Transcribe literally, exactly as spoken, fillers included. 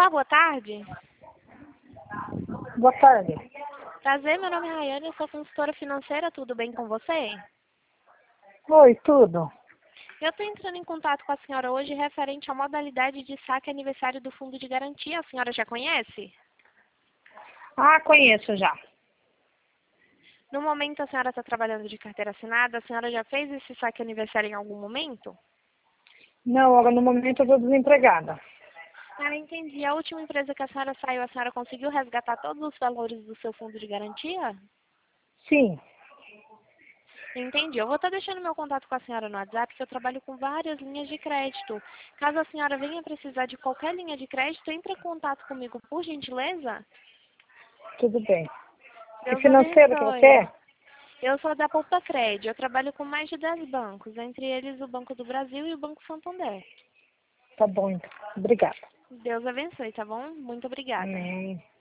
Olá, boa tarde. Boa tarde. Prazer, meu nome é Rayane, eu sou consultora financeira, tudo bem com você? Oi, tudo? Eu estou entrando em contato com a senhora hoje referente à modalidade de saque aniversário do Fundo de Garantia. A senhora já conhece? Ah, conheço já. No momento a senhora está trabalhando de carteira assinada, a senhora já fez esse saque aniversário em algum momento? Não, agora no momento eu estou desempregada. Ah, entendi. A última empresa que a senhora saiu, a senhora conseguiu resgatar todos os valores do seu fundo de garantia? Sim. Entendi. Eu vou estar deixando meu contato com a senhora no WhatsApp, que eu trabalho com várias linhas de crédito. Caso a senhora venha precisar de qualquer linha de crédito, entre em contato comigo, por gentileza. Tudo bem. Que Deus financeiro que você abençoe. é? Eu sou da Poupa Fred. Eu trabalho com mais de dez bancos, entre eles o Banco do Brasil e o Banco Santander. Tá bom, então. Obrigada. Deus abençoe, tá bom? Muito obrigada. Amém.